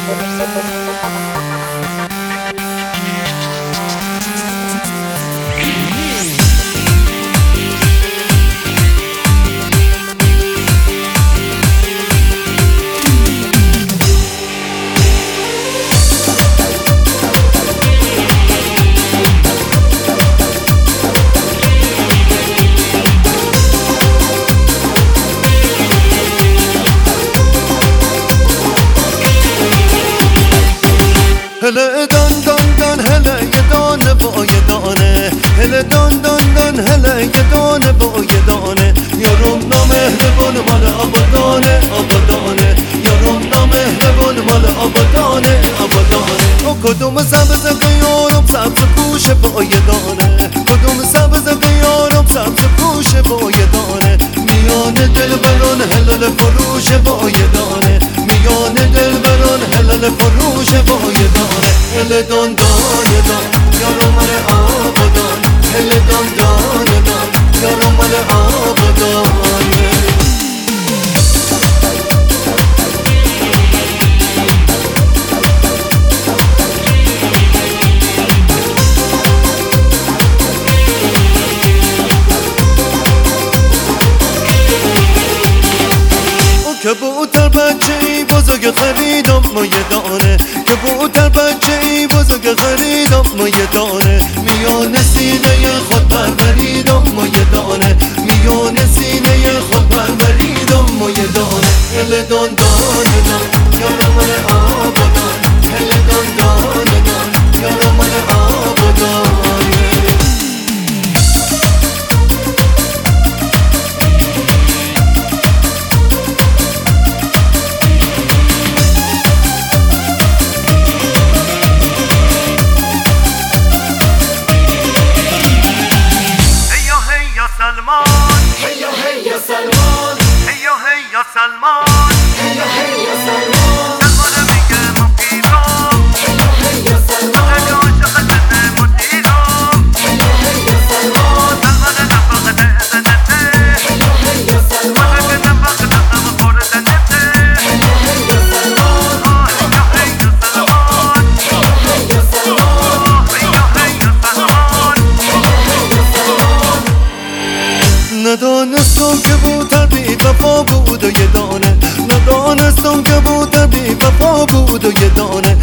هله دان دان دان هله یه دانه با یه دانه هله دان دان دان هله یه دانه با یه دانه یارم نامهربان مال آبادانه آبادانه یارم نامهربان مال آبادانه آبادانه او کدوم سبز یارم سبز پوشه با یه دانه کدوم سبز یارم سبز پوشه با یه دانه میان دلبران هلال فروشه با یه دانه میان دلبران هلال فروشه با یه دانه هله دان دان دان یارم مال آبادان هله دان دان دان یارم مال آبادانه کبوتر بچه ای بزرگ خریدم ما یه دانه کبوتر بچه ای بزرگ خریدم ما یه دانه میان سینه خود پروریدم ما یه دانه میان سینه خود پروریدم ما یه دانه هله دان دان دان یارم مال آبادان هله دان دان دان یارم مال آبادانه سلمان هيا هيا سلمان هيا هيا سلمان هيا هيا سلمان سلمان میگه ما پیرام هيا هيا سلمان عاشق زنه مدیرام هيا هيا سلمان سلمان نفاق دهنته هيا هيا سلمان من نفاق دهنم خوردنته هيا هيا سلمان هيا هيا سلمان هيا هيا سلمان هيا هيا سلمان هيا هيا سلمان ندانستم که بوتر بی وفا بود و یه دانه ندانستم که بوتر بی وفا بود و یه دانه